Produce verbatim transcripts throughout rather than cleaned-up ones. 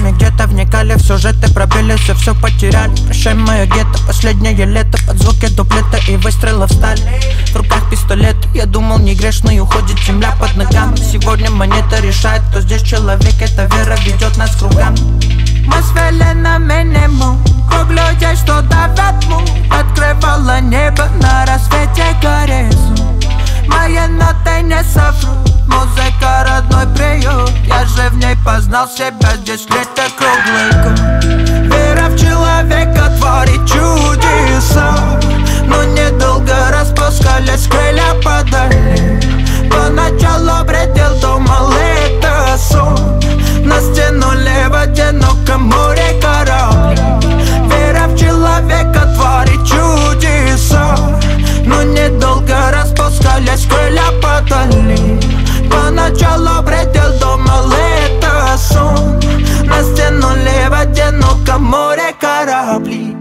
нами где-то вникали в сюжеты, пробились и все потеряли. Прощай, мое гетто, последнее лето, под звуки дуплета и выстрелов стали. В руках пистолет, я думал, не грешный, уходит земля под ногами. Сегодня монета решает, кто здесь человек, эта вера ведет нас кругами. Мы свели на минимум круг людей, что давят му. Открывала небо на рассвете горизонт. Мои ноты не соврут, музыка родной приют. Я же в ней познал себя, здесь лето круглый год. Вера в человека творит чудеса, но недолго распускались крылья подали. Поначалу бредил, думал, это сон. Нас тянули в одиноком море корабли. Вера в человека творит чудеса, но недолго распускались крылья подали. Поначалу бредил, думал, это сон. Нас тянули в одиноком море корабли.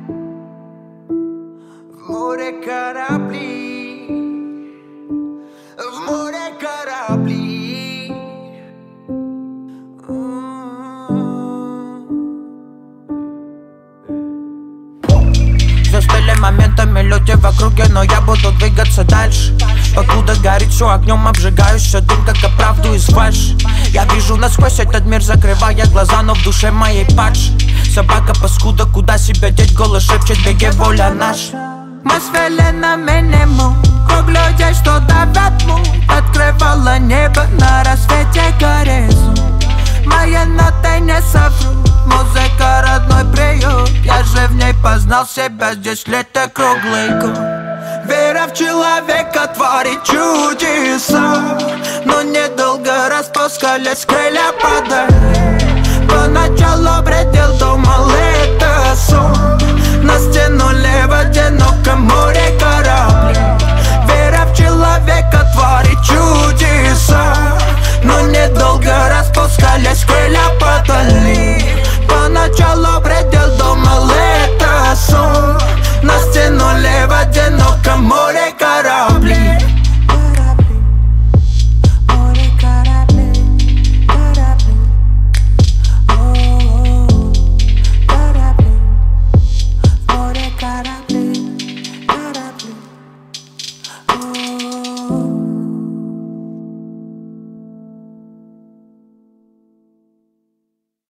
В море корабли, в море корабли. Застыли моментами люди в округе, но я буду двигаться дальше. Покуда горит все огнем, обжигающий дым, как оправду из фальши. Я вижу насквозь этот мир, закрывая глаза, но в душе моей падшей. Собака паскуда, куда себя деть, голос шепчет, беги, воля наша. Мы свели на минимум круг людей, что давят му. Открывала небо на рассвете горизонт. Мои ноты не соврут, музыка родной приют. Я же в ней познал себя, здесь лето круглый год. Вера в человека творит чудеса, но недолго распускались крылья подали. Поначалу бредил, думал, это сон. Нас тянули в одиноком